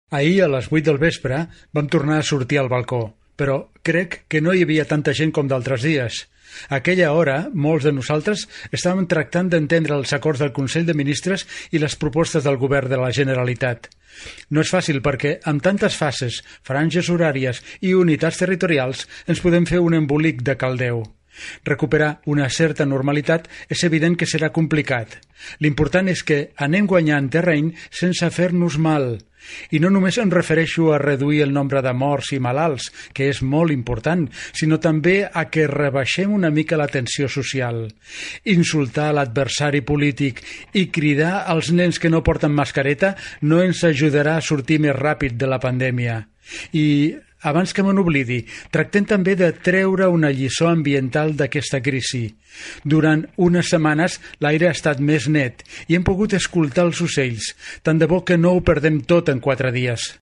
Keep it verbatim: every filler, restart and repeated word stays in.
Ahir, a les vuit del vespre, vam tornar a sortir al balcó, però crec que no hi havia tanta gent com d'altres dies. A aquella hora, molts de nosaltres estàvem tractant d'entendre els acords del Consell de Ministres i les propostes del Govern de la Generalitat. No és fàcil perquè, amb tantes fases, franges horàries i unitats territorials, ens podem fer un embolic de caldeu. Recuperar una certa normalitat és evident que serà complicat. L'important és que anem guanyant terreny sense fer-nos mal. I no només em refereixo a reduir el nombre de morts i malalts, que és molt important, sinó també a que rebaixem una mica la tensió social. Insultar l'adversari polític i cridar als nens que no porten mascareta no ens ajudarà a sortir més ràpid de la pandèmia. I abans que me n'oblidi, tractem també de treure una lliçó ambiental d'aquesta crisi. Durant unes setmanes l'aire ha estat més net i hem pogut escoltar els ocells, tant de bo que no ho perdem tot en quatre dies.